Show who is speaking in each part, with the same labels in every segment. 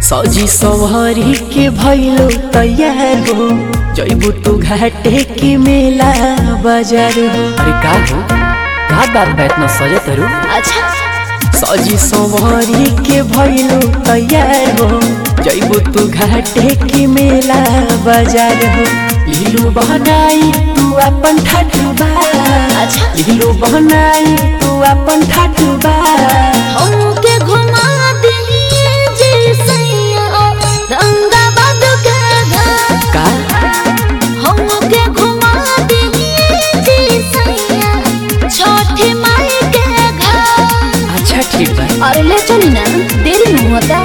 Speaker 1: सजी सवारी के भइलो तैयार हो, जइबू तू घाटे के मेला बाजार हो।
Speaker 2: अरे का हो का बात बा इतना सजे तरू।
Speaker 1: अच्छा सजी सवारी के भइलो तैयार हो, जइबू तू घाटे के मेला बाजार हो। लीलू बहनाई तू अपन ठाठुबा। अच्छा लीलू बहनाई तू अपन ठाठुबा।
Speaker 3: हमके घुमा दिए जे सैया रंगाबाद के घर
Speaker 1: का
Speaker 3: हमके घुमा दिए जे सैया छठी माई के घर।
Speaker 1: अच्छा ठीक बा।
Speaker 3: अरे ले चली ना, देरी नहीं होता।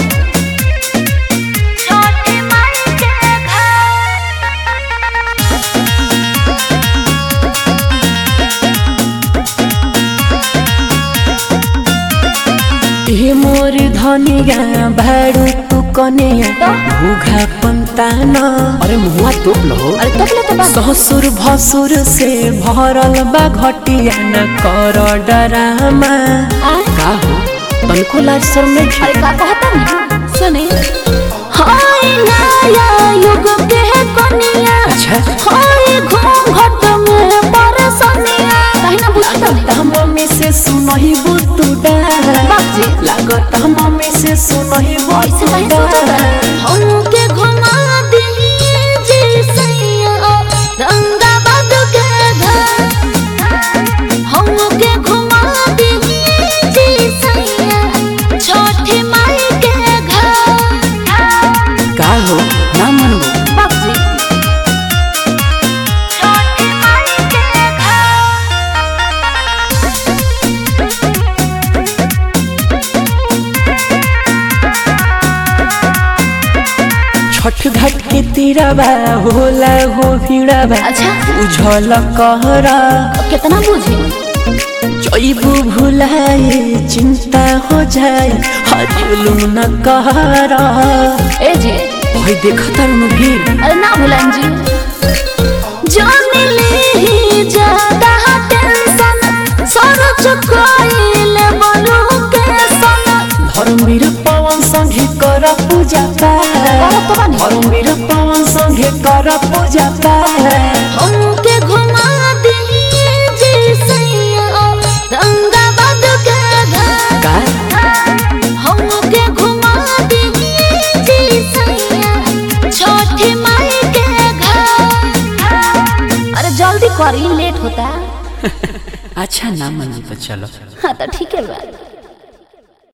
Speaker 3: छठी माई के घर
Speaker 1: हे मोर धनिया भाड़ू तू कनेया भूखा पंताना।
Speaker 2: अरे मुआ तोप लो।
Speaker 3: अरे तब ले तो बात
Speaker 1: ससुर भसुर से भरल बा घटिया न कर डरामा।
Speaker 2: का हो तनको लाज शर्म नहीं।
Speaker 3: अरे का कहता नहीं सुने। हाय नया युग के कनिया।
Speaker 1: अच्छा
Speaker 3: हाय घूंघट में परसनिया। कहीं ना बुझता नहीं।
Speaker 1: मम्मी से सुनही बुतुडा
Speaker 3: बाजी
Speaker 1: लागत मम्मी से सुनही
Speaker 3: ऐसे नहीं
Speaker 1: बुतुडा।
Speaker 3: सोचता। हमके घुमा दिए जे सैया रंगाबाद के घर हमके घुमा दिए जे सैया छठी माई के घर।
Speaker 2: का हो ना मनबो।
Speaker 3: बाजी छठी माई के घर
Speaker 1: छठ घाट के तीरबा होला हो भीड़बा।
Speaker 3: अच्छा
Speaker 1: बुझल कहरा
Speaker 3: कितना बुझी।
Speaker 1: जइबू भुलाए चिंता हो जाए हजलू न कहरा।
Speaker 3: ए जी
Speaker 1: भाई देखता नु भीड़।
Speaker 3: अरे ना भुलान जी। जाने ले ज्यादा टेंशन सारा चुकाइल बोलू के सन।
Speaker 1: धर्मवीर पवन संगे कर पूजा पाठ।
Speaker 3: तो बानी
Speaker 1: धर्मवीर पवन संगे कर पूजा पाठ।
Speaker 3: हमके घुमा दिए जे सैया रंगाबाद के घर
Speaker 1: का
Speaker 3: हमके घुमा दिए जे सैया छठी माई के घर। अरे जल्दी करी, लेट होता।
Speaker 2: अच्छा ना मन तो चलो।
Speaker 3: हाँ तो ठीक है बात।